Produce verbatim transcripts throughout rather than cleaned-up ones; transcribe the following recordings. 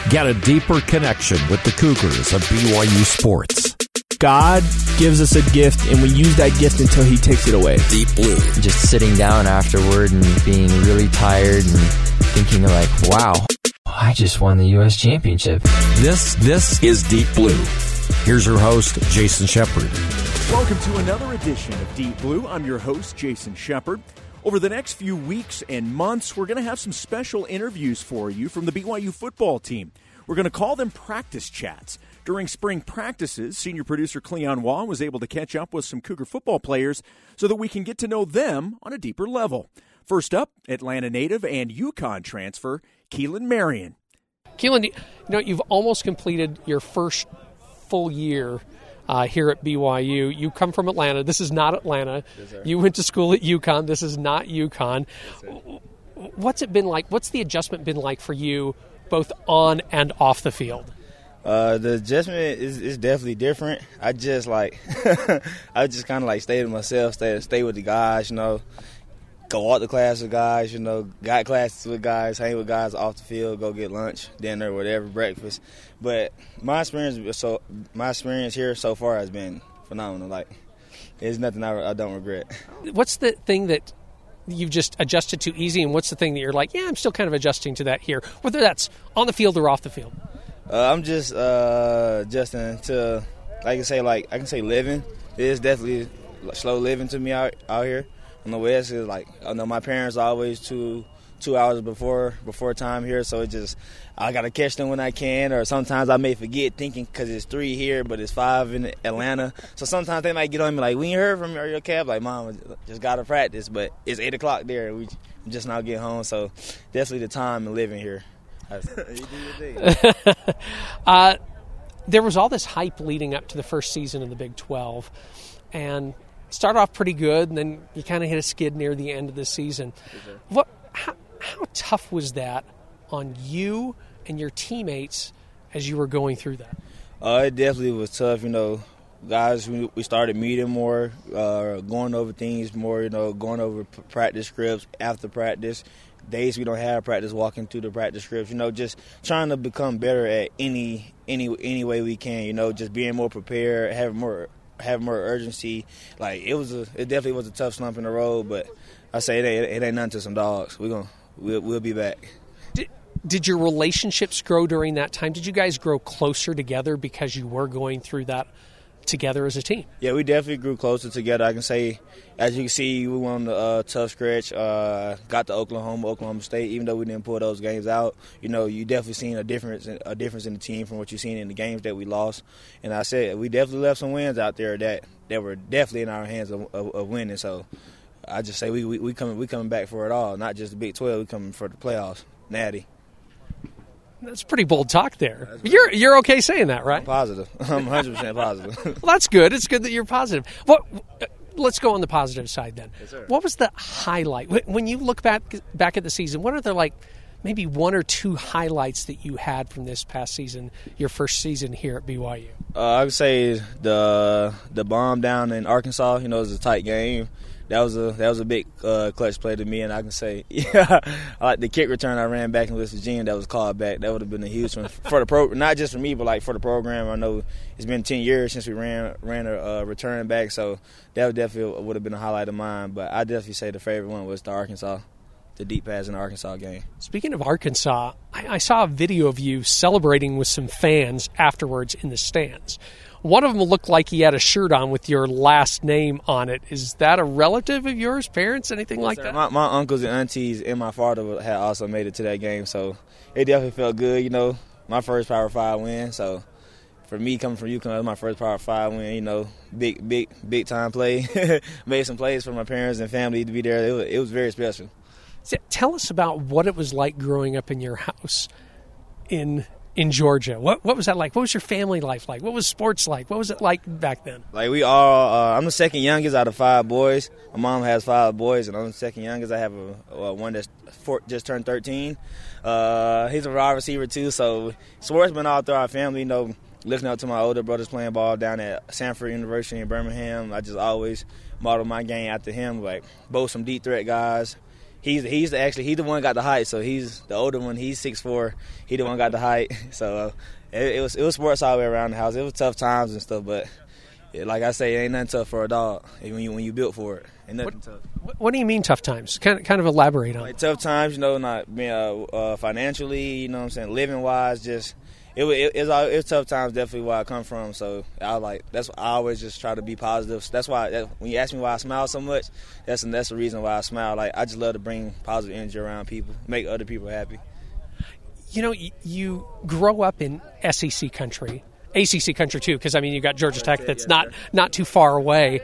Get a deeper connection with the Cougars of B Y U sports. God gives us a gift, and we use that gift until he takes it away. Deep Blue. Just sitting down afterward and being really tired and thinking like, wow, I just won the U S championship. This, this is Deep Blue. Here's your host, Jason Shepard. Welcome to another edition of Deep Blue. I'm your host, Jason Shepard. Over the next few weeks and months, we're going to have some special interviews for you from the B Y U football team. We're going to call them practice chats. During spring practices, senior producer Cleon Waugh was able to catch up with some Cougar football players so that we can get to know them on a deeper level. First up, Atlanta native and UConn transfer, Keelan Marion. Keelan, you know, you've almost completed your first full year uh, here at B Y U. You come from Atlanta. This is not Atlanta. Yes, you went to school at UConn. This is not UConn. Yes, what's it been like? What's the adjustment been like for you both on and off the field? Uh, the adjustment is, is definitely different. I just like, I just kind of like stay to myself, stay stay with the guys, you know, go out to class with guys, you know, got classes with guys, hang with guys off the field, go get lunch, dinner, whatever, breakfast. But my experience, so my experience here so far has been phenomenal. Like, there's nothing I, I don't regret. What's the thing that you've just adjusted to easy, and what's the thing that you're like, yeah, I'm still kind of adjusting to that here, whether that's on the field or off the field? Uh, I'm just uh, adjusting to, like I say, like I can say living. It is definitely slow living to me out out here on the West. Is like I know my parents are always two two hours before before time here, so it just I gotta catch them when I can. Or sometimes I may forget, thinking because it's three here, but it's five in Atlanta. So sometimes they might get on me like, "We ain't heard from you. Are you okay?" I'm like, "Mom, just gotta practice," but it's eight o'clock there. We just now get home, so definitely the time and living here. You do your thing. uh, there was all this hype leading up to the first season in the Big twelve, and started off pretty good, and then you kind of hit a skid near the end of the season. Yes, what? How, how tough was that on you and your teammates as you were going through that? Uh, it definitely was tough. You know, guys, we, we started meeting more, uh, going over things more. You know, going over practice scripts after practice. Days we don't have practice, walking through the practice scripts, you know, just trying to become better at any any any way we can, you know, just being more prepared, having more having more urgency. Like it was a, it definitely was a tough slump in the road, but I say it ain't, it ain't nothing to some dogs. We're gonna we'll we'll be back. Did, did your relationships grow during that time? Did you guys grow closer together because you were going through that together as a team? Yeah, we definitely grew closer together. I can say, as you can see, we went on the uh, tough stretch, uh, got to Oklahoma, Oklahoma State. Even though we didn't pull those games out, you know, you definitely seen a difference, a difference in the team from what you seen in the games that we lost. And I said we definitely left some wins out there that, that were definitely in our hands of, of, of winning. So I just say we we, we coming we coming back for it all, not just the Big twelve. We coming for the playoffs, natty. That's pretty bold talk there. You're you're okay saying that, right? I'm positive. I'm one hundred percent positive. Well, that's good. It's good that you're positive. What? Let's go on the positive side then. Yes, sir. What was the highlight? When you look back back at the season, what are the, like, maybe one or two highlights that you had from this past season, your first season here at B Y U? Uh, I would say the the bomb down in Arkansas. You know, it was a tight game. That was a that was a big uh, clutch play to me, and I can say, yeah, I like the kick return I ran back in West Virginia that was called back. That would have been a huge one for the pro, not just for me, but like for the program. I know it's been ten years since we ran ran a uh, return back, so that would definitely would have been a highlight of mine. But I definitely say the favorite one was the Arkansas, the deep pass in the Arkansas game. Speaking of Arkansas, I, I saw a video of you celebrating with some fans afterwards in the stands. One of them looked like he had a shirt on with your last name on it. Is that a relative of yours, parents, anything yes, like sir. that? My, my uncles and aunties and my father had also made it to that game, so it definitely felt good. You know, my first Power Five win. So for me, coming from UConn, it was my first Power Five win. You know, big, big, big time play. Made some plays for my parents and family to be there. It was, it was very special. So tell us about what it was like growing up in your house in in Georgia. What what was that like? What was your family life like? What was sports like? What was it like back then? Like we all, uh, I'm the second youngest out of five boys. My mom has five boys, and I'm the second youngest. I have a, a one that's four, just turned thirteen. Uh, he's a wide receiver too, so sports been all through our family. You know, looking up to my older brothers playing ball down at Sanford University in Birmingham. I just always model my game after him. Like both some deep threat guys. he's he's the, actually he's the one got the height. So he's the older one. He's six foot four. He the one got the height. So uh, it, it was it was sports all the way around the house. It was tough times and stuff, but it, like I say, it ain't nothing tough for a dog when you when you built for it. Ain't nothing what, tough. What do you mean tough times? Kind of, kind of elaborate on like it. Tough times, you know, not being uh, uh, financially, you know what I'm saying, living wise, just. It was it, it's all it's tough times, definitely where I come from. So I like that's I always just try to be positive. So that's why that, when you ask me why I smile so much, that's that's the reason why I smile. Like I just love to bring positive energy around people, make other people happy. You know, you, you grow up in S E C country, A C C country too, because I mean you got Georgia Tech that's not not too far away.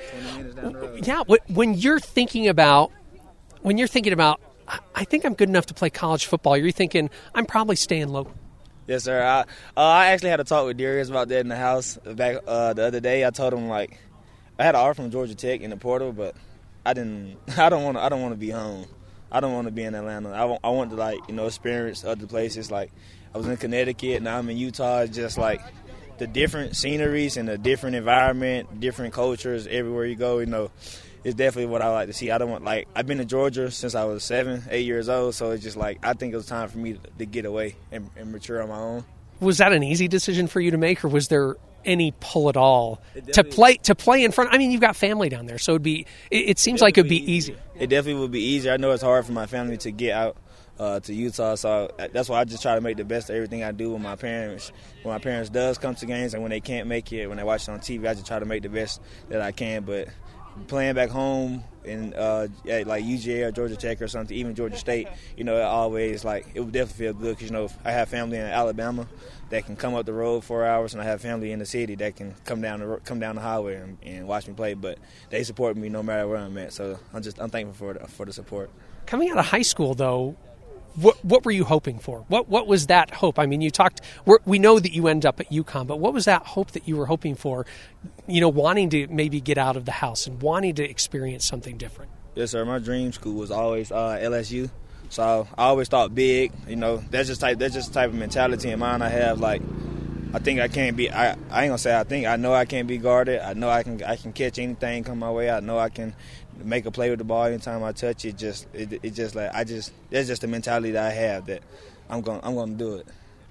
Yeah, when you're thinking about when you're thinking about, I think I'm good enough to play college football. You're thinking I'm probably staying local. Yes, sir. I uh, I actually had a talk with Darius about that in the house back uh, the other day. I told him like I had an offer from Georgia Tech in the portal, but I didn't. I don't want. I don't want to be home. I don't want to be in Atlanta. I want. I want to like you know experience other places. Like I was in Connecticut, now I'm in Utah. It's just like the different sceneries and the different environment, different cultures everywhere you go. You know, it's definitely what I like to see. I don't want like I've been to Georgia since I was seven, eight years old. So it's just like I think it was time for me to, to get away and, and mature on my own. Was that an easy decision for you to make, or was there any pull at all to play to play in front? I mean, you've got family down there, so it'd be. It, it seems like it'd be easy. It definitely would be easier. I know it's hard for my family to get out uh, to Utah, so that's why I just try to make the best of everything I do with my parents. When my parents does come to games, and when they can't make it, when they watch it on T V, I just try to make the best that I can. But playing back home in uh, at like U G A or Georgia Tech or something, even Georgia State, you know, it always like it would definitely feel good because you know I have family in Alabama that can come up the road four hours, and I have family in the city that can come down the come down the highway and, and watch me play. But they support me no matter where I'm at, so I'm just I'm thankful for the, for the support. Coming out of high school, though, what what were you hoping for? What what was that hope? I mean, you talked. We're, we know that you end up at UConn, but what was that hope that you were hoping for? You know, wanting to maybe get out of the house and wanting to experience something different. Yes, sir. My dream school was always uh, L S U. So I always thought big. You know, that's just type. That's just the type of mentality in mind I have. Like, I think I can't be. I, I ain't gonna say I think. I know I can't be guarded. I know I can. I can catch anything come my way. I know I can make a play with the ball anytime I touch it. Just it. It just like I just. That's just the mentality that I have that I'm going. I'm going to do it.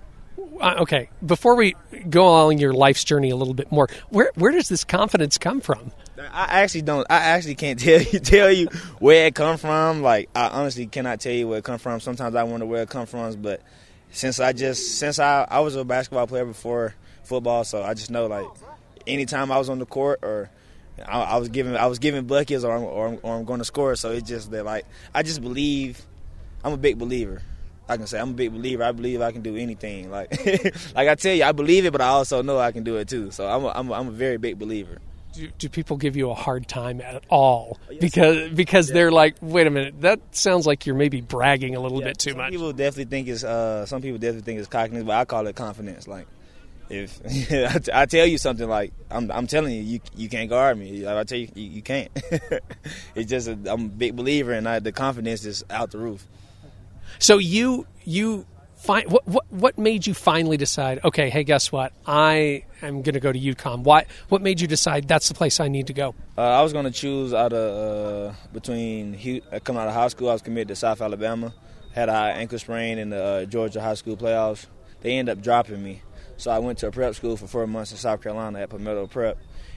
Uh, okay. Before we go on your life's journey a little bit more, where where does this confidence come from? I actually don't. I actually can't tell you tell you where it come from. Like I honestly cannot tell you where it come from. Sometimes I wonder where it come from, but since I just since I I was a basketball player before football, so I just know like anytime I was on the court or I, I was giving I was giving buckets or I'm, or, I'm, or I'm going to score. So it's just that like I just believe. I'm a big believer. I can say I'm a big believer. I believe I can do anything. Like like I tell you, I believe it, but I also know I can do it too. So I'm a, I'm a, I'm a very big believer. Do, do people give you a hard time at all because because yeah. they're like, wait a minute, that sounds like you're maybe bragging a little yeah, bit too some much? People definitely think it's uh, some people definitely think it's cockiness, but I call it confidence. Like if I tell you something, like I'm I'm telling you, you you can't guard me. Like I tell you, you, you can't. It's just a, I'm a big believer, and I, the confidence is out the roof. So you you. Find, what, what what made you finally decide, okay, hey, guess what? I am going to go to UConn. Why? What made you decide that's the place I need to go? Uh, I was going to choose out of uh, between coming out of high school. I was committed to South Alabama. Had a high ankle sprain in the uh, Georgia high school playoffs. They ended up dropping me. So I went to a prep school for four months in South Carolina at Palmetto Prep.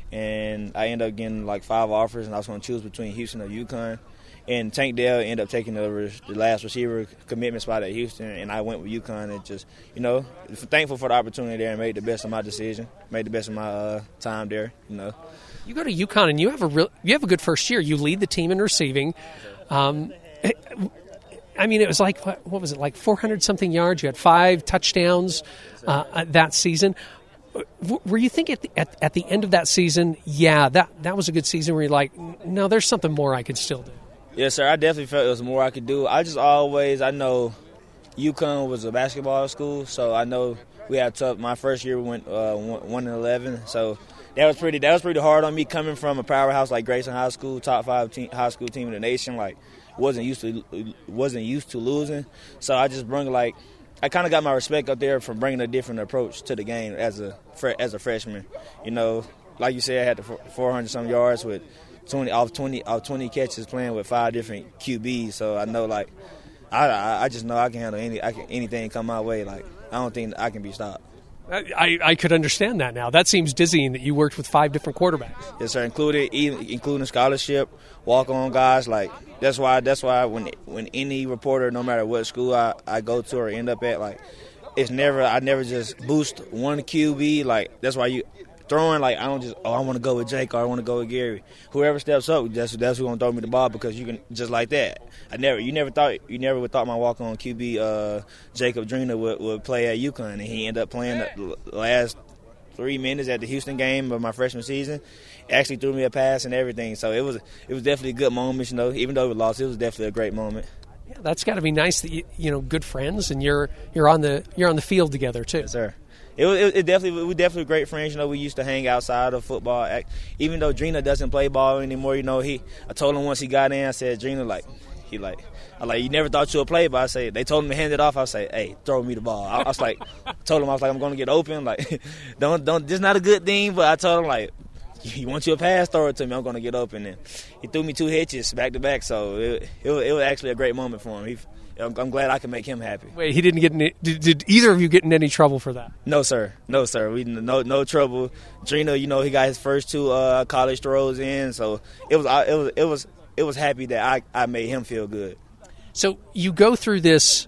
And I ended up getting like five offers, and I was going to choose between Houston or UConn. And Tank Dell ended up taking the, the last receiver commitment spot at Houston, and I went with UConn. And just, you know, thankful for the opportunity there and made the best of my decision, made the best of my uh, time there, you know. You go to UConn, and you have a real, you have a good first year. You lead the team in receiving. Um, I mean, it was like, what, what was it, like four hundred something yards? You had five touchdowns uh, that season. Were you thinking at the, at, at the end of that season, yeah, that, that was a good season, where you're like, no, there's something more I could still do? Yes, sir. I definitely felt there was more I could do. I just always, I know UConn was a basketball school, so I know we had tough. My first year we went uh, one and eleven, so that was pretty. That was pretty hard on me coming from a powerhouse like Grayson High School, top five team, high school team in the nation. Like wasn't used to wasn't used to losing, so I just bring like I kind of got my respect up there from bringing a different approach to the game as a as a freshman. You know, like you said, I had the four hundred some yards with twenty off twenty off twenty catches playing with five different Q Bs. So I know like I I just know I can handle any I can, anything come my way. Like I don't think I can be stopped. I, I could understand that now. That seems dizzying that you worked with five different quarterbacks. Yes, sir. Included, even including scholarship, walk-on guys. Like that's why. That's why when when any reporter, no matter what school I, I go to or end up at, like it's never. I never just boost one Q B. Like that's why you throwing. Like I don't just. Oh, I want to go with Jake or I want to go with Gary. Whoever steps up, that's that's who's gonna throw me the ball because you can just like that. I never. You never thought. You never would thought my walk-on Q B, uh, Jacob Drina, would, would play at UConn, and he ended up playing the last three minutes at the Houston game of my freshman season. Actually threw me a pass and everything. So it was it was definitely a good moment. You know, even though we lost, it was definitely a great moment. Yeah, that's got to be nice that you, you know good friends and you're you're on the you're on the field together too. Yes, sir. It, it, it definitely we definitely great friends. You know, we used to hang outside of football. Even though Drina doesn't play ball anymore, you know, he I told him once he got in, I said, Drina, like. He like, I like, you never thought you would play, but I say, they told him to hand it off. I say, hey, throw me the ball. I, I was like, told him, I was like, I'm going to get open. Like, don't, don't, this is not a good thing, but I told him, like, you want you a pass, throw it to me. I'm going to get open. And he threw me two hitches back to back, so it, it, was, it was actually a great moment for him. He, I'm, I'm glad I can make him happy. Wait, he didn't get in, did, did either of you get in any trouble for that? No, sir. No, sir. We no no trouble. Drina, you know, he got his first two uh, college throws in, so it was it was it was it was happy that I, I made him feel good. So you go through this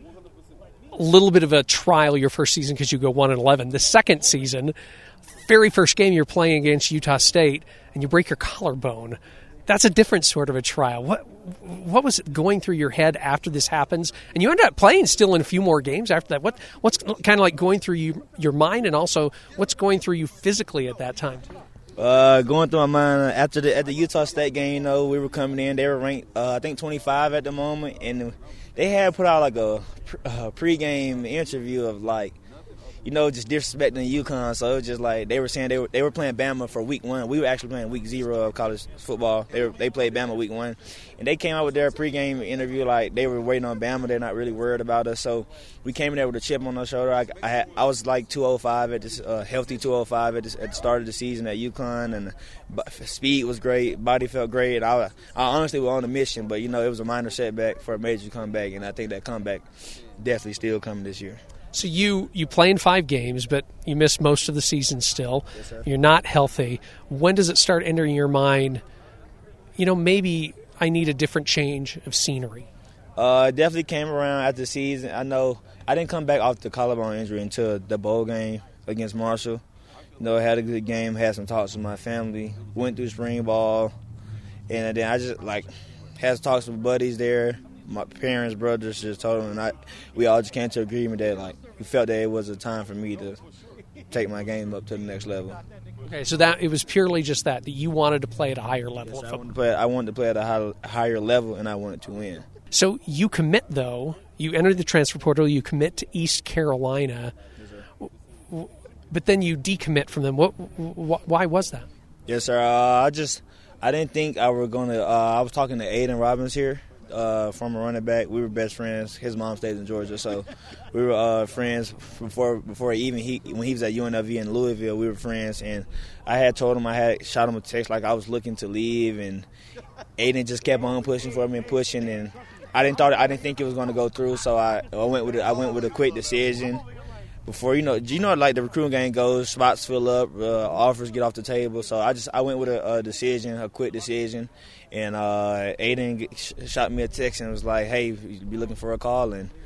little bit of a trial your first season because you go one and eleven. The second season, very first game you're playing against Utah State, and you break your collarbone. That's a different sort of a trial. What what was going through your head after this happens? And you end up playing still in a few more games after that. What what's kind of like going through you, your mind, and also what's going through you physically at that time? Uh, going through my mind after the at the Utah State game, you know, we were coming in. They were ranked, uh, I think, twenty-five at the moment, and they had put out like a, a pregame interview of like, you know, just disrespecting UConn. So it was just like they were saying they were they were playing Bama for week one. We were actually playing week zero of college football. They were, they played Bama week one, and they came out with their pregame interview like they were waiting on Bama. They're not really worried about us. So we came in there with a chip on our shoulder. I I, had, I was like two oh five at this uh, healthy two oh five at, this, at the start of the season at UConn, and speed was great, body felt great. And I I honestly was on a mission, but you know it was a minor setback for a major comeback, and I think that comeback definitely still coming this year. So you, you play in five games, but you miss most of the season still. Yes, sir. You're not healthy. When does it start entering your mind, you know, maybe I need a different change of scenery? Uh, it definitely came around after the season. I know I didn't come back off the collarbone injury until the bowl game against Marshall. You know, I had a good game, had some talks with my family, went through spring ball, and then I just, like, had some talks with buddies there. My parents, brothers just told them, and I, we all just came to agreement that, like, we felt that it was a time for me to take my game up to the next level. Okay, so that it was purely just that, that you wanted to play at a higher level Yes, of I, football. wanted to play, I wanted to play at a high, higher level, and I wanted to win. So you commit, though. You enter the transfer portal. You commit to East Carolina. Yes, but then you decommit from them. What? Wh- why was that? Yes, sir. Uh, I just I didn't think I were going to uh, – I was talking to Aiden Robbins here. Uh, former running back, we were best friends. His mom stays in Georgia, so we were uh, friends before before even he when he was at U N L V in Louisville. We were friends, and I had told him I had shot him a text like I was looking to leave, and Aiden just kept on pushing for me and pushing, and I didn't thought I didn't think it was going to go through, so I, I went with a, I went with a quick decision. Before you know, you know, like the recruiting game goes, spots fill up, uh, offers get off the table. So I just I went with a, a decision, a quick decision, and uh, Aiden sh- shot me a text and was like, "Hey, you be looking for a call?" And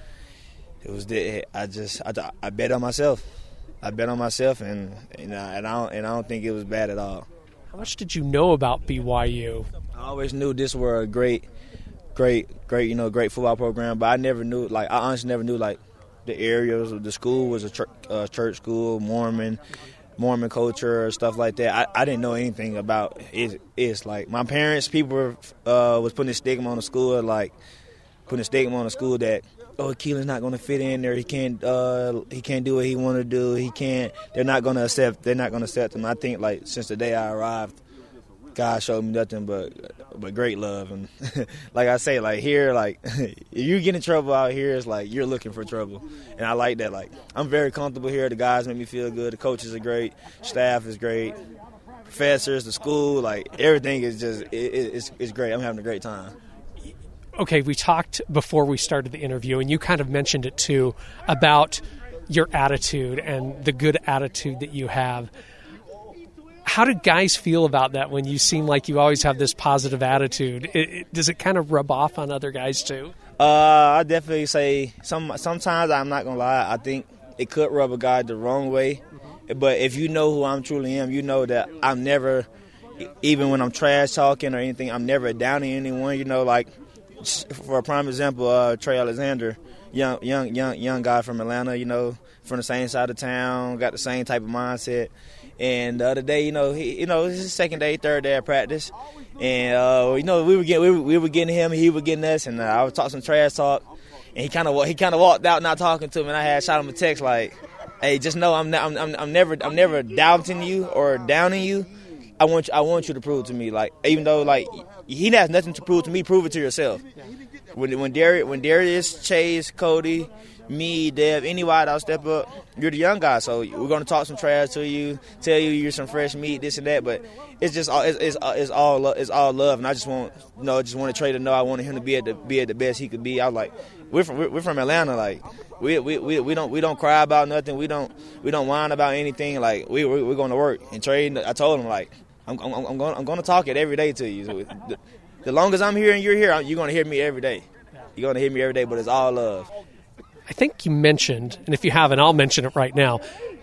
it was the, I just I, I bet on myself, I bet on myself, and and, uh, and I don't, and I don't think it was bad at all. How much did you know about B Y U? I always knew this were a great, great, great, you know, great football program, but I never knew, like, I honestly never knew, like, the areas. The school was a church, uh, church school, Mormon, Mormon culture, stuff like that. I, I didn't know anything about it. It's like my parents, people were, uh, was putting a stigma on the school, like putting a stigma on the school that, oh, Keelan's not going to fit in there. He can't. Uh, he can't do what he want to do. He can't. They're not going to accept. They're not going to accept him. I think like since the day I arrived, God showed me nothing but but great love. And like I say, like here, like if you get in trouble out here, it's like you're looking for trouble. And I like that. Like I'm very comfortable here. The guys make me feel good. The coaches are great. Staff is great. professors, the school, like everything is just it, it's it's great. I'm having a great time. Okay, we talked before we started the interview, and you kind of mentioned it too, about your attitude and the good attitude that you have. How do guys feel about that when you seem like you always have this positive attitude? It, it, does it kind of rub off on other guys too? Uh, I definitely say some. Sometimes I'm not gonna lie. I think it could rub a guy the wrong way. But if you know who I'm truly am, you know that I'm never, even when I'm trash talking or anything, I'm never downing anyone. You know, like for a prime example, uh, Trey Alexander, young, young, young, young guy from Atlanta. You know, from the same side of town, got the same type of mindset. And the other day, you know, he, you know, it's his second day, third day of practice, and uh, you know, we were getting, we were, we were getting him, he was getting us, and uh, I was talking some trash talk, and he kind of, he kind of walked out, not talking to me, and I had shot him a text like, "Hey, just know I'm, I'm, I'm, I'm never, I'm never doubting you or downing you. I want, you, I want you to prove to me, like, even though like he has nothing to prove to me, prove it to yourself. When, when Darius, when Darius, Chase, Cody, me, Dev, anybody I'll step up, you're the young guy, so we're going to talk some trash to you, tell you you're some fresh meat, this and that, but it's just all, it's, it's, it's all it's all love, and I just want, you know, just want Trey to know I wanted him to be at the be at the best he could be. I was like, we're from we're from Atlanta, like we we, we, we don't we don't cry about nothing, we don't we don't whine about anything, like we we're, we're going to work. And Trey, I told him like I'm I'm, I'm going I'm going to talk it every day to you. So the, the longest I'm here and you're here, you're going to hear me every day. You're going to hear me every day, but it's all love. I think you mentioned, and if you haven't, I'll mention it right now,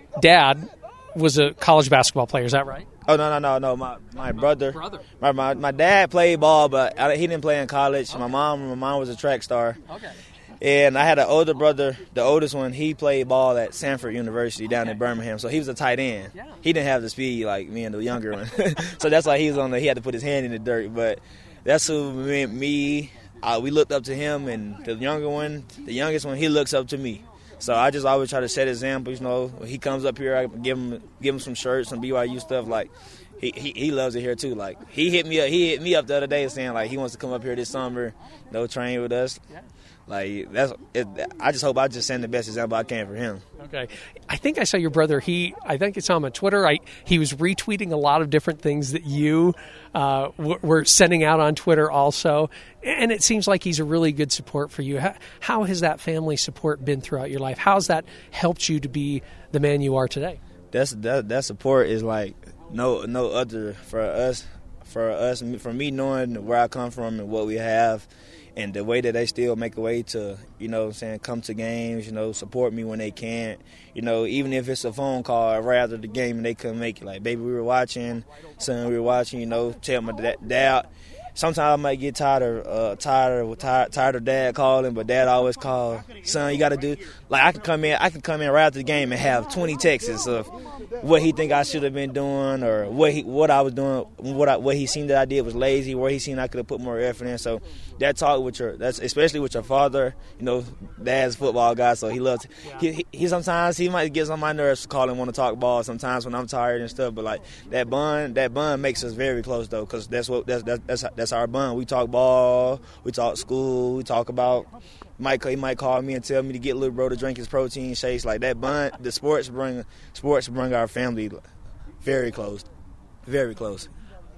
Dad was a college basketball player. Is that right? Oh, no, no, no, no. My my brother. Brother. My, my, my dad played ball, but I, he didn't play in college. Okay. My mom my mom was a track star. Okay. And I had an older brother, the oldest one, he played ball at Sanford University down okay. in Birmingham. So he was a tight end. Yeah. He didn't have the speed like me and the younger one. So that's why he was on the, he had to put his hand in the dirt. But that's who me, me Uh, we looked up to him, and the younger one, the youngest one, he looks up to me. So I just always try to set examples. You know, when he comes up here, I give him give him some shirts, some B Y U stuff. Like he, he he loves it here too. Like he hit me up, he hit me up the other day saying like he wants to come up here this summer, you know, train with us. Yeah. Like that's it, I just hope I just send the best example I can for him. Okay, I think I saw your brother. He I think I saw him on Twitter. I he was retweeting a lot of different things that you uh, w- were sending out on Twitter also, and it seems like he's a really good support for you. How, how has that family support been throughout your life? How's that helped you to be the man you are today? That's that that support is like no no other for us for us for me knowing where I come from and what we have. And the way that they still make a way to, you know what I'm saying, come to games, you know, support me when they can't. You know, even if it's a phone call right after the game and they couldn't make it. Like, baby, we were watching, son, we were watching, you know, tell my dad. Sometimes I might get tired of, uh, tired of, tired, tired of dad calling, but dad always call, son, you got to do. Like, I can come in, I can come in right after the game and have twenty texts of what he think I should have been doing or what he, what I was doing, what I, what he seen that I did was lazy, where he seen I could have put more effort in. So that talk with your, that's especially with your father, you know, dad's a football guy, so he loves. He, he, he sometimes he might get on my nerves calling, want to talk ball. Sometimes when I'm tired and stuff, but like that bond, that bond makes us very close though, because that's what that's that's that's, that's our bond. We talk ball, we talk school, we talk about. Might he might call me and tell me to get little bro to drink his protein shakes. Like that bond, the sports bring sports bring our family very close, very close.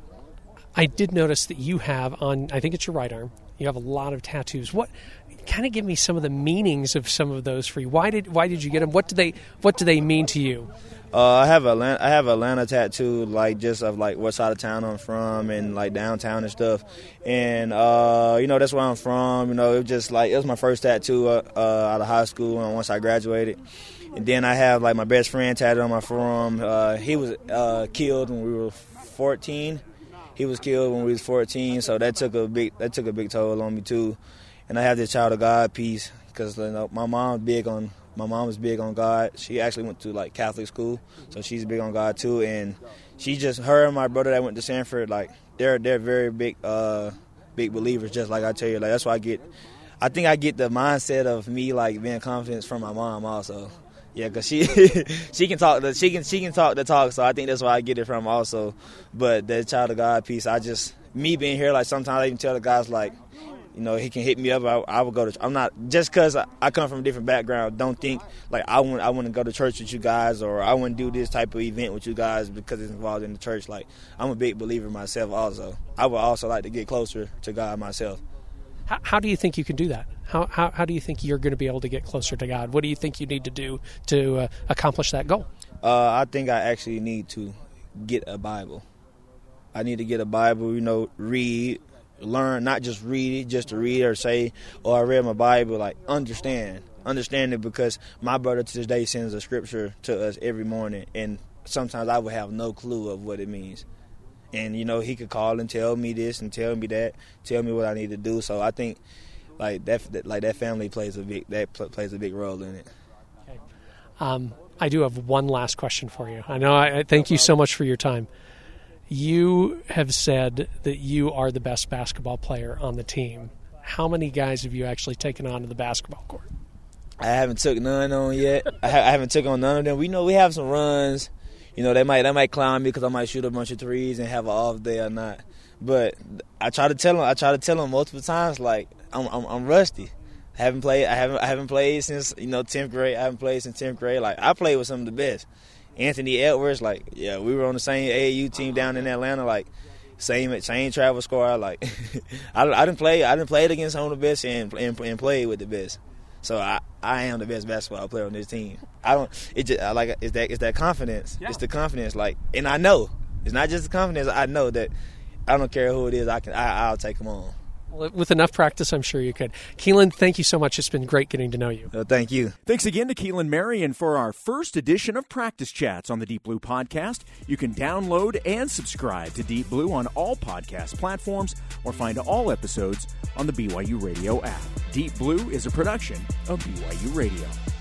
I did notice that you have on, I think it's your right arm, you have a lot of tattoos. What kind of give me some of the meanings of some of those for you? Why did why did you get them? What do they what do they mean to you? Uh, I have a I have a Atlanta tattoo, like just of like what side of town I'm from and like downtown and stuff, and uh, you know that's where I'm from. You know, it was just like it was my first tattoo uh, uh, out of high school, and once I graduated, and then I have like my best friend tattooed on my forearm. Uh, he was uh, killed when we were fourteen. He was killed when we was fourteen, so that took a big that took a big toll on me too. And I have this Child of God piece because you know, my mom's big on. My mom is big on God. She actually went to, like, Catholic school, so she's big on God, too. And she just, her and my brother that went to Sanford, like, they're they're very big uh, big believers, just like I tell you. Like, that's why I get, I think I get the mindset of me, like, being confident from my mom also. Yeah, because she she can talk the she can she can talk the talk, so I think that's why I get it from also. But that Child of God piece, I just, me being here, like, sometimes I even tell the guys, like, you know, he can hit me up. I, I would go to. I'm not just because I, I come from a different background. Don't think like I want. I want to go to church with you guys, or I want to do this type of event with you guys because it's involved in the church. Like I'm a big believer myself. Also, I would also like to get closer to God myself. How, how do you think you can do that? How, how how do you think you're going to be able to get closer to God? What do you think you need to do to uh, accomplish that goal? Uh, I think I actually need to get a Bible. I need to get a Bible. You know, read. Learn, not just read it, just to read or say, oh, I read my Bible, like understand. Understand it because my brother to this day sends a scripture to us every morning, and sometimes I would have no clue of what it means. And, you know, he could call and tell me this and tell me that, tell me what I need to do. So I think like that, that like that family plays a big that pl- plays a big role in it. Okay. Um, I do have one last question for you. I know. I, I thank you so much for your time. You have said that you are the best basketball player on the team. How many guys have you actually taken on to the basketball court? I haven't took none on yet. I, ha- I haven't took on none of them. We know we have some runs. You know, they might they might clown me because I might shoot a bunch of threes and have an off day or not. But I try to tell them. I try to tell them multiple times, like I'm I'm, I'm rusty. I haven't played. I haven't I haven't played since you know tenth grade. I haven't played since tenth grade. Like I played with some of the best. Anthony Edwards, like, yeah, we were on the same A A U team down in Atlanta, like, same same travel squad. Like, I, I didn't play, I didn't play against some of the best and, and and played with the best. So I, I am the best basketball player on this team. I don't. It just I like it's that it's that confidence. Yeah. It's the confidence. Like, and I know it's not just the confidence. I know that I don't care who it is. I can. I, I'll take them on. Well, with enough practice, I'm sure you could. Keelan, thank you so much. It's been great getting to know you. Uh, thank you. Thanks again to Keelan Marion for our first edition of Practice Chats on the Deep Blue Podcast. You can download and subscribe to Deep Blue on all podcast platforms or find all episodes on the B Y U Radio app. Deep Blue is a production of B Y U Radio.